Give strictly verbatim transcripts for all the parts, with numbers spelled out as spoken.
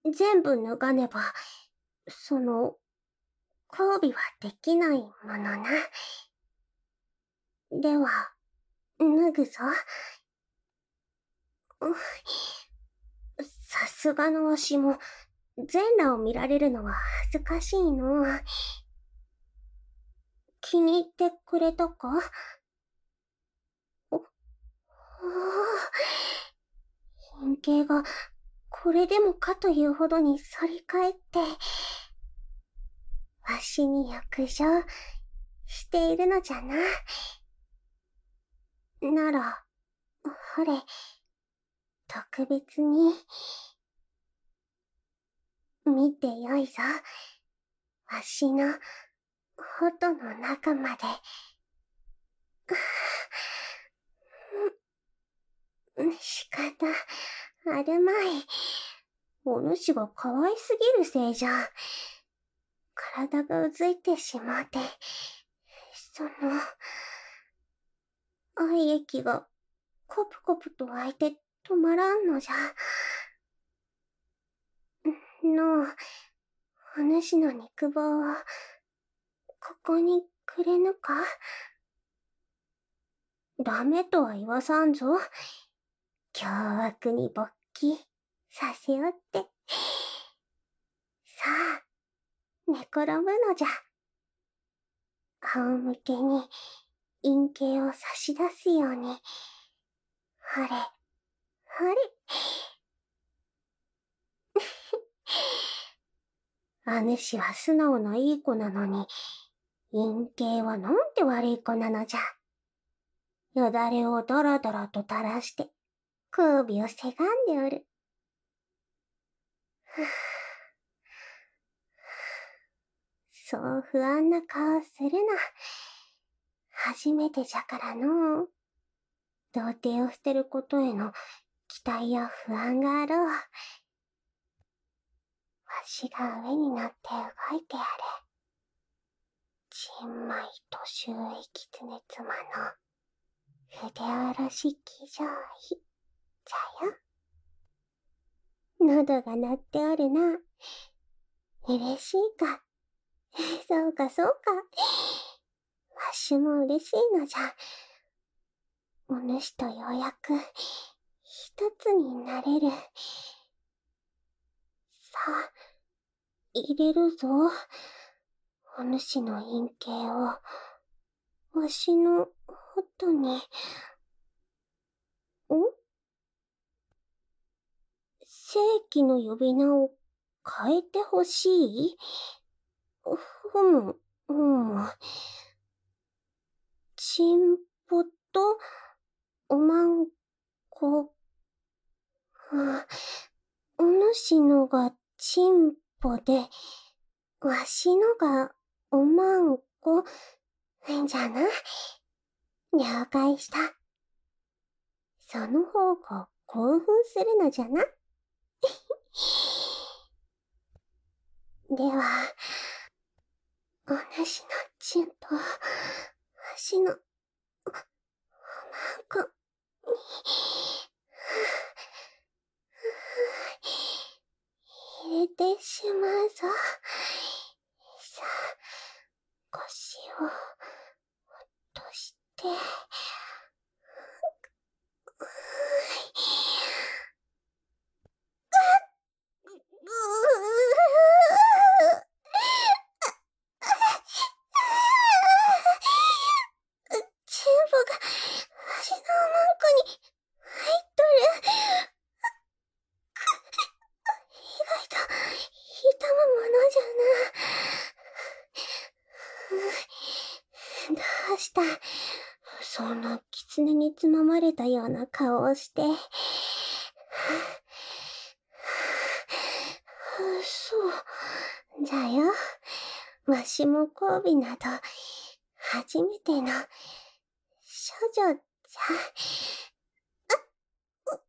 全部脱がねば、その、交尾はできないものな。では、脱ぐぞ。うさすがのわしも、全裸を見られるのは恥ずかしいの。気に入ってくれたか？お、おー、変形が、これでもかというほどに反り返って、わしに浴場しているのじゃな。なら、ほれ、特別に、見てよいぞ。わしの、ほとの中まで。仕方あるまい。お主が可愛すぎるせいじゃ。体がうずいてしまって、その、愛液がコプコプと湧いて止まらんのじゃ。のう、お主の肉棒を、ここにくれぬか？ダメとは言わさんぞ。凶悪に勃起させよって。さあ、寝転ぶのじゃ。仰向けに陰茎を差し出すように。ほれ、ほれ。あ主は素直ないい子なのに、陰茎はなんて悪い子なのじゃ。よだれをドラドラと垂らして、交尾をせがんでおる。はぁ、そう不安な顔するな。初めてじゃからのう。童貞を捨てることへの期待や不安があろう。わしが上になって動いてやる。ちんまい年上狐妻の筆下ろし騎乗位じゃよ。喉が鳴っておるな。嬉しいか。そうかそうか。わしも嬉しいのじゃ。お主とようやく一つになれる。さあ、入れるぞ。お主の陰茎を、わしのほとに。ん？正規の呼び名を変えてほしい？ふむ、ふむ。ちんぽと、おまんこ。あ、お主のがちんぽで、わしのがおまんこ、じゃな。了解した。その方が興奮するのじゃな。では、お主のチンポ、わしの、おまんこ、入れてしまうぞ。さあ、腰を、落として、ぐー。チンポが、わしのおまんこに、入っとる。意外と、痛むものじゃな。どうした？そんな狐につままれたような顔をして。そう、じゃよ。わしも交尾など、初めての、処女じゃ。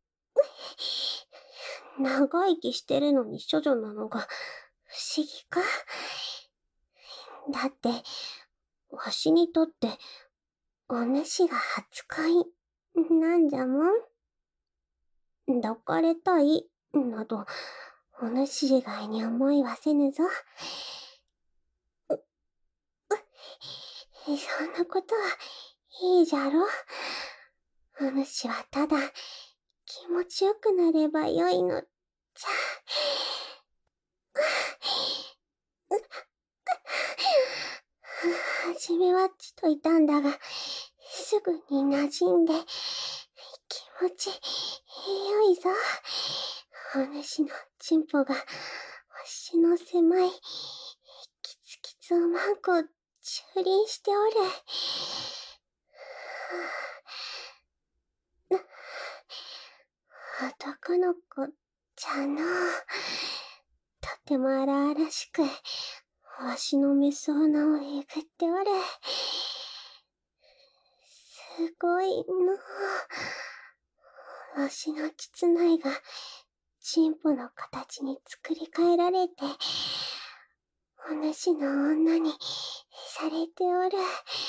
長生きしてるのに処女なのが不思議か？だって、わしにとって、お主が初恋、なんじゃもん。抱かれたい、など、 お主以外に思いはせぬぞ。う、う、そんなことはいいじゃろ。お主はただ気持ちよくなればよいのじゃ。はじめはちといたんだが、すぐに馴染んで、気持ちよいぞ。お主のチンポが、星の狭い、キツキツおまんこを蹂躙しておる。男の子じゃのう。とても荒々しく、わしのメス穴をえぐっておる。すごいのう。わしの膣内が、チンポの形に作り変えられて、お主の女にされておる。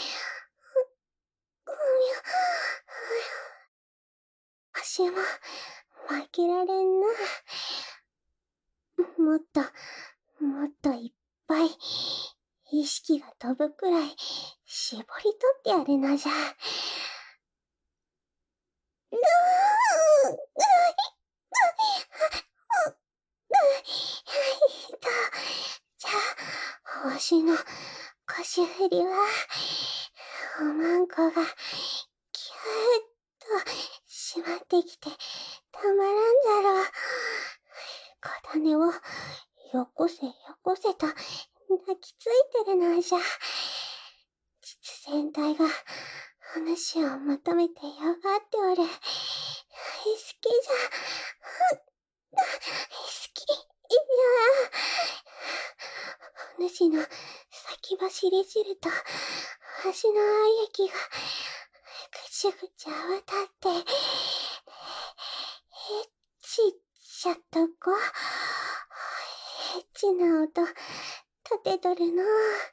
わしも、負けられんな。もっと、もっといっぱい、意識が飛ぶくらい、絞り取ってやるのじゃ。うーん、ういと、じゃあ、わしの腰振りは、おまんこが、ぎゅーっと、しまってきて、たまらんじゃろう。小種を、よこせよこせと、泣きついてるのじゃ。膣全体が、お主を求めてよがっておる。好きじゃ。好きじゃ。お主の先走り汁と、わしの愛液が、ぐちゅぐちゅ泡立って、エッチしちゃっとこ。エッチな音、立てとるの。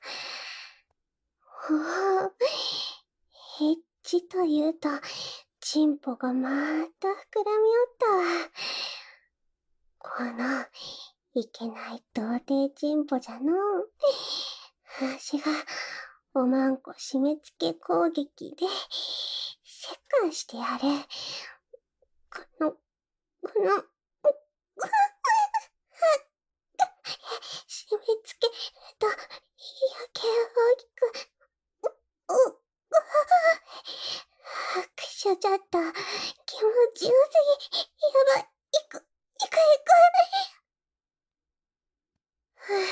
おぉ、エッチというと、チンポがまーっと膨らみおったわ。この、いけない童貞チンポじゃのう。わしが、おまんこ締め付け攻撃で、折檻してやる。この、この、締め付けると、余計大きく、う、う、う、拍手ちょっと、気持ちよすぎ、やばい、いく、いくいく。はぁ、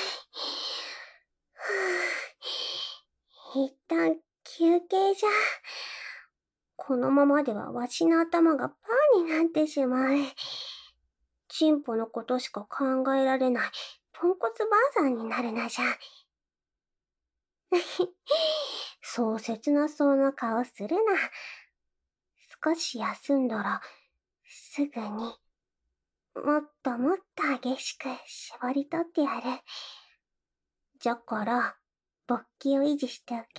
はぁ、一旦休憩じゃ。このままではわしの頭がパーになってしまう。チンポのことしか考えられない、ポンコツばあさんになるなじゃ。そう切なそうな顔するな。少し休んだら、すぐに、もっともっと激しく絞り取ってやる。じゃから、勃起を維持しておけ。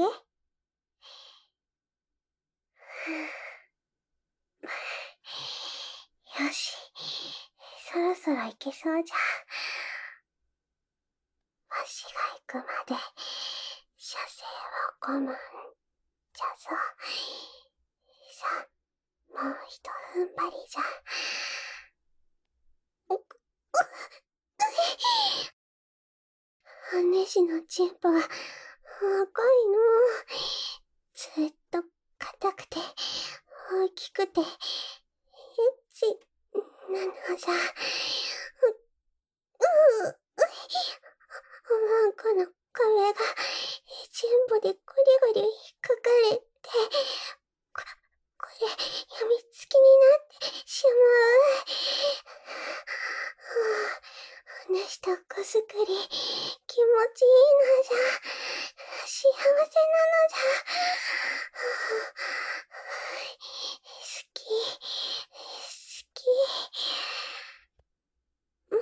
よし、そろそろ行けそうじゃ。わしが行くまで、射精を我慢じゃぞ。さあ、もうひと踏ん張りじゃ。お主のチンポは、赤いの。ずっと硬くて、大きくて、エッチなのじゃ。う、うう、おまんこの壁が、チンポでゴリゴリ引っかかれて、こ、これ、やみつきになってしまう。お主とこすくり、気持ちいいのじゃ。幸せなのじゃ。好き、好き。うん、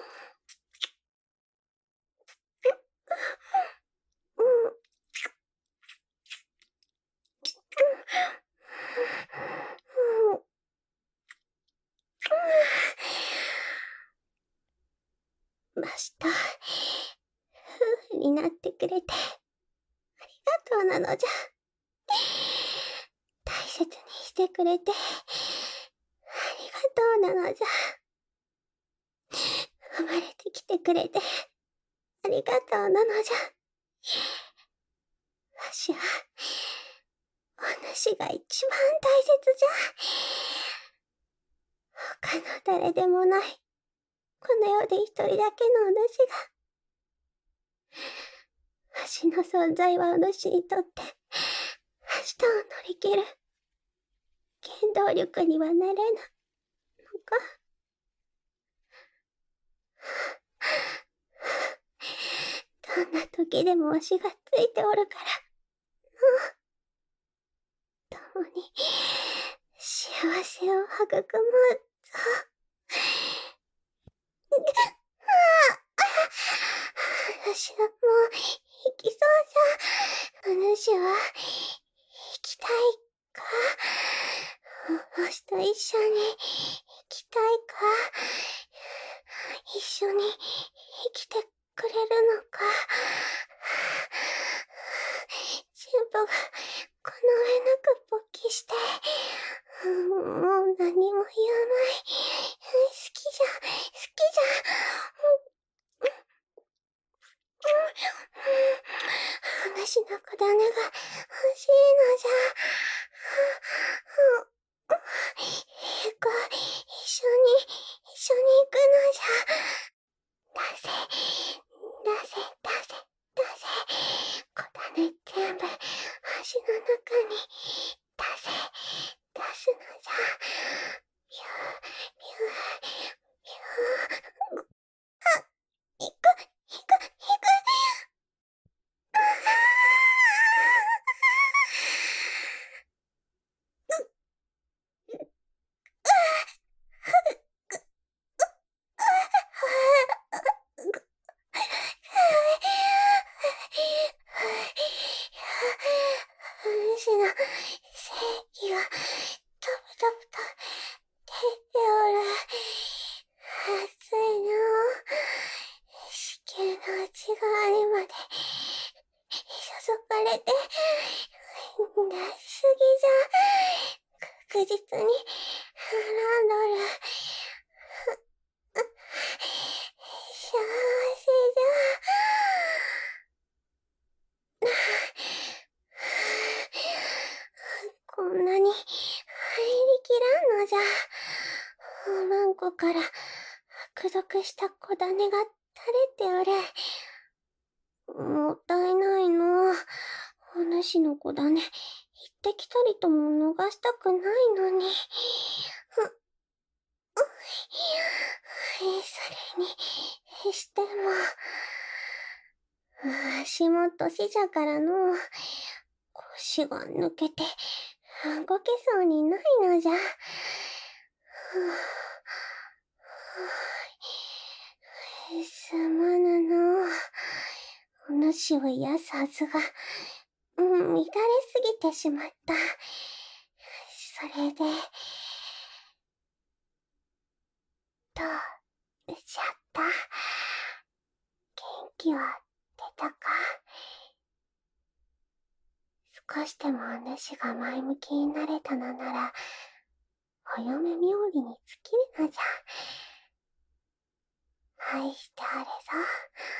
うん、うん、 私と、夫婦になってくれて、ありがとうなのじゃ。大切にしてくれて、ありがとうなのじゃ。生まれてきてくれて、ありがとうなのじゃ。わしは、お主が一番大切じゃ。他の誰でもない、この世で一人だけのお主が、わしの存在はお主にとって、明日を乗り切る、原動力にはなれぬ、のか。どんな時でもわしがついておるから、共に、幸せを育むぞ。私はもう、生きそうじゃ。お主は、生きたいか？わしと一緒に、生きたいか？一緒に、生きてくれるのか？全部が、この上なく勃起して、もう何も言わない。好きじゃ、好きじゃ。私の子種が欲しいのじゃ。行こう。一緒に、一緒に行くのじゃ。出せ、出せ、出せ、出せ。子種全部、足の中に、出せ、出すのじゃ。ビュー、ビュー、ビュー。あ、行く、行く、行く。主の正義が、とぶとぶと、出ておる。熱いの。子宮の内側にまで、注がれて、出しすぎじゃ。確実に、はらんどる。幸せじゃ。こんなに入りきらんのじゃ。おまんこから悪毒した子種が垂れておる。もったいないの。お主の子種、行ってきたりとも逃したくないのに。それにしても、足も年じゃからの、腰が抜けて、動けそうにないのじゃ。すまぬの。お主を癒すはずが、うん、乱れすぎてしまった。それで、どうしちゃった？元気は出たか？少しでもお主が前向きになれたのなら、お嫁冥利に尽きるのじゃ。愛してあれぞ。